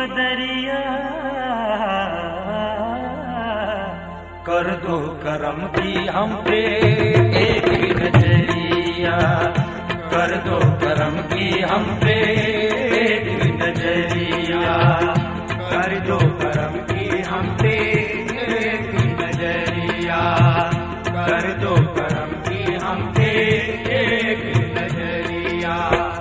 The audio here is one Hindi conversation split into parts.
बदरिया, कर दो करम की हम पे एक नजरिया, कर दो करम की हम पे एक नजरिया, कर दो करम की हम पे एक नजरिया, कर दो करम की हम पे एक नजरिया।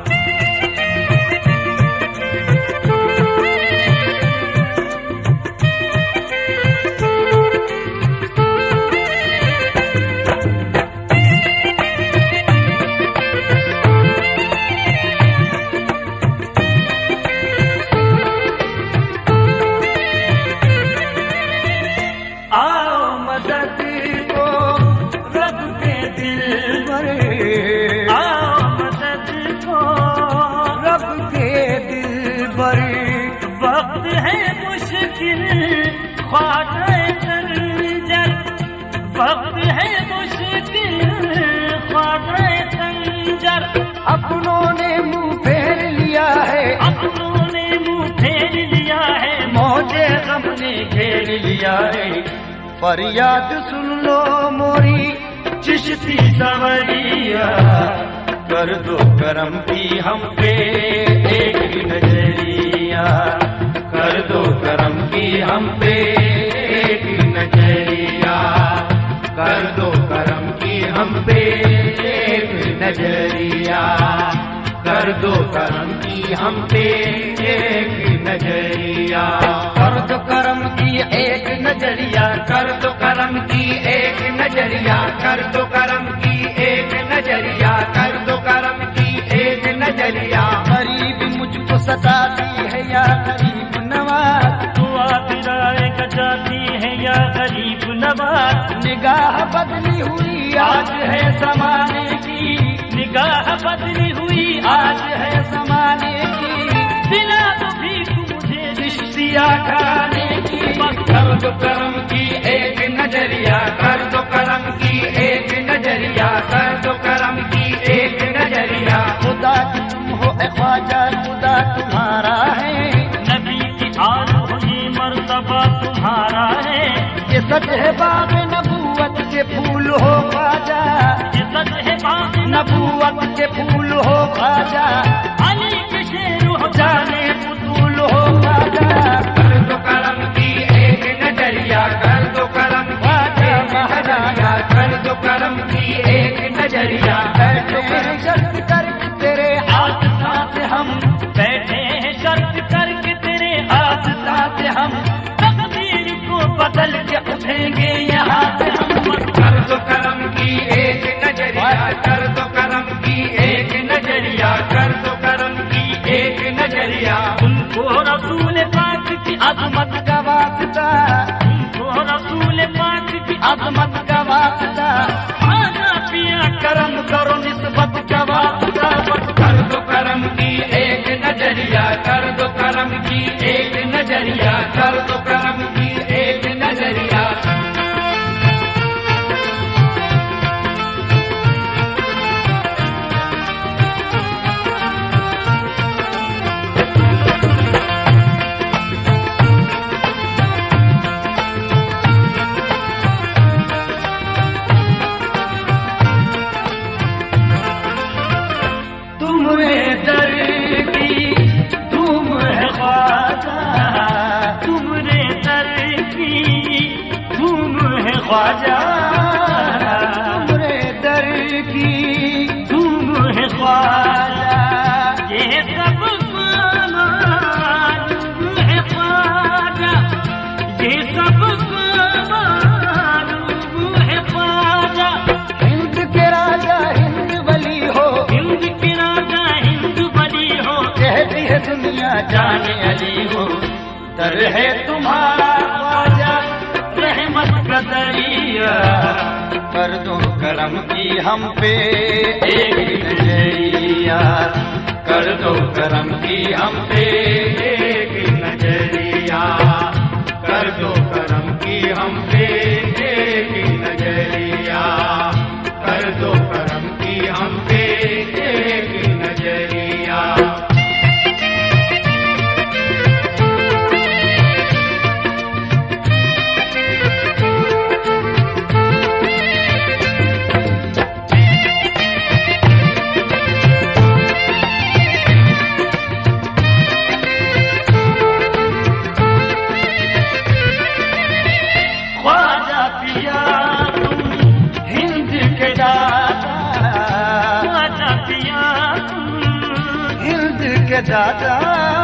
वक्त है मुश्किल ख्वाजा संजर, वक्त है मुश्किल ख्वाजा संजर, अपनों ने मुंह फेर लिया है, अपनों ने मुंह फेर लिया है, मौजे गम ने घेर लिया है। फरियाद सुन लो मोरी चिश्ती सवरिया, कर दो करम की हम पे एक नजरिया, कर दो करम की हम पे एक नजरिया, कर दो करम की हम पे एक नजरिया, कर दो करम की हम पे एक नजरिया, कर दो करम की एक नजरिया, कर दो करम की एक नजरिया, कर दो करम की एक नजरिया, कर दो करम की एक नजरिया। गरीब मुझको सताती है या गरीब नवाज, दुआ दिलाए जाती है या गरीब नवाज, निगाह बदली हुई आज है जमाने की, निगाह बदली हुई आज है जमाने की, दिला दो भीख मुझे चिश्तिया खाने की। बस कर दो करम की एक नजरिया, कर दो करम की एक नजरिया, कर दो करम की एक नजरिया। खुदा की तुम हो ए ख्वाजा, खुदा तुम्हारा है, नबी की आल हो ये मर्तबा तुम्हारा है, ये सच है बाग नबूवत के फूल हो ख्वाजा, ये सच है बाग नबूवत के फूल हो ख्वाजा, अली के शेर हो जाने पुतूल हो ख्वाजा। कर दो करम की एक नजरिया, कर दो करम की एक नजरिया, कर दो करम की एक नजरिया। बैठे हैं शर्त करके तेरे आस्था से हम, बैठे हैं शर्त करके तेरे आस्था से हम, तकदीर को बदल के उठेंगे यहाँ से हम। कर दो करम की एक नजरिया, कर दो करम की एक नजरिया, कर दो करम की एक नजरिया। उनको रसूल पाक की अजमत का वास्ता, उनको रसूल पाक की अजमत का वास्ता, खाना पिया करम करो निस्बत का वास्ता। कर दो करम की एक नजरिया, कर दो करम की एक नजरिया, कर दो करम की एक नजरिया। तुमरे दर की धूम है ख्वाजा, तुमरे दर की धूम है ख्वाजा, तुमरे दर की धूम है ख्वाजा। ये सब मालूम है ख्वाजा, ये सब मालूम है ख्वाजा। हिंद के राजा हिंद वली हो, हिंद के राजा हिंद बली हो, कहती है दुनिया जाने अली हो। दर है तुम्हारा ख्वाजा रहमत का दरिया, कर दो करम की हम पे एक नजरिया, कर दो करम की हम पे एक नजरिया, कर दो करम की हम पे एक नजरिया, कर दो करम की हम पे एक नजरिया। दादा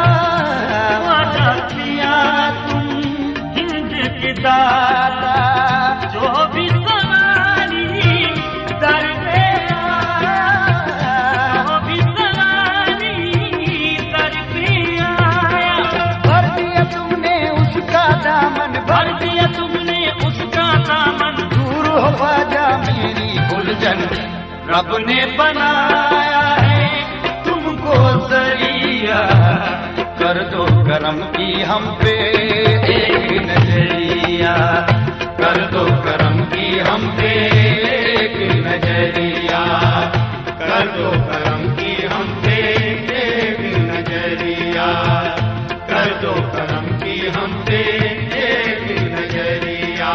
पिया तुम हिंद के दादा, जो भी सवारी दर पे आया, जो भी सवारी दर पे आया, भर दिया तुमने उसका दामन, भर दिया तुमने उसका दामन, दूर हो ख्वाजा मेरी उलझन, रब ने बनाया है तुमको जरिया, कर दो करम की हम पे एक नजरिया, कर दो करम की हम पे एक नजरिया, कर दो करम की हम पे एक नजरिया, कर दो करम की हम पे एक नजरिया।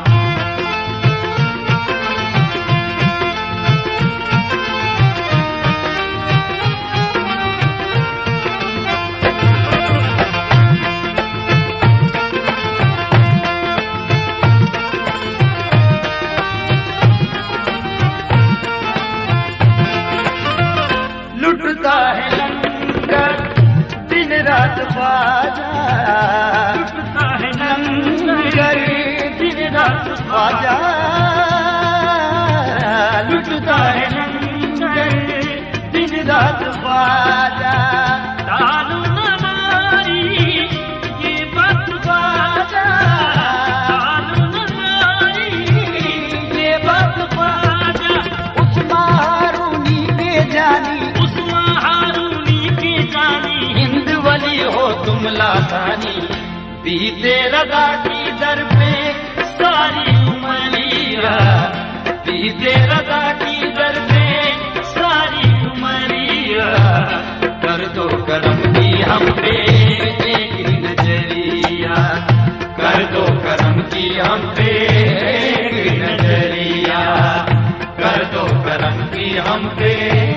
लुटता है लंगर दिन रात ख्वाजा, लुटता है लंगर दिन रात ख्वाजा, लुटता है लंगर दिन रात ख्वाजा, दारू नमारी ये बात ख्वाजा, दारू नमारी ये बात ख्वाजा, उस मारूनी के जानी, हिंद वली हो तुम लासानी, बीते रजा की दर पे सारी उमरिया, बीते रजा की दर पे सारी उमरिया, कर दो करम की हम पे एक नजरिया, कर दो करम की हम पे एक नजरिया, कर दो करम की हम पे